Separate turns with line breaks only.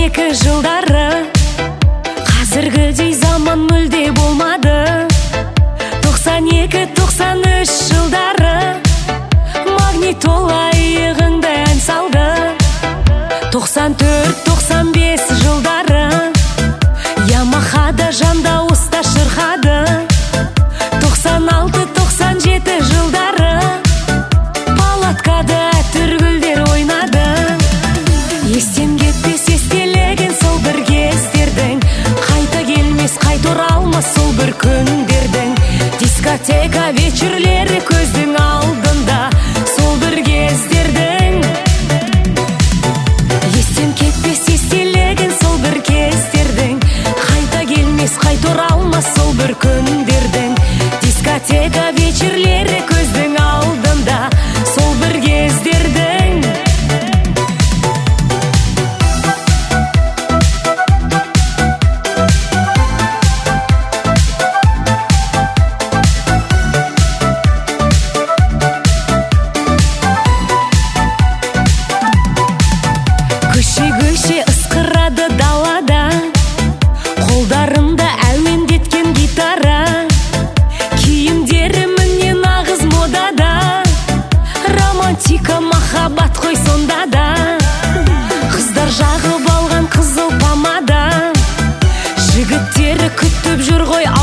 92 жылдары, қазіргідей заман мүлде болмады. 92-93 жылдары, магнитола иығыңда ән салды. 94-95 жылдары, Ямахада жан дауыста шырқады. 96-97 жылдары, палаткада түргүлдер ойнады. Естен кетпес естелеген сол бір кездердің, қайта келмес қайта оралмас сол бір күндердің. Дискотека вечерлері көздің алдында, сол бір кездердің. Естен кетпес естелеген сол бір кездердің, қайта келмес қайта оралмас сол бір күндердің. Дискотека вечерлері көздің алдында, сол бір кездердің. Күші ысқырады далада, қолдарында әуендеткен гитара. Киімдері міне нағыз модада, романтика махаббат қой сонда да. Қыздар жағып алған қызыл помада, жігіттері күтіп жүр ғой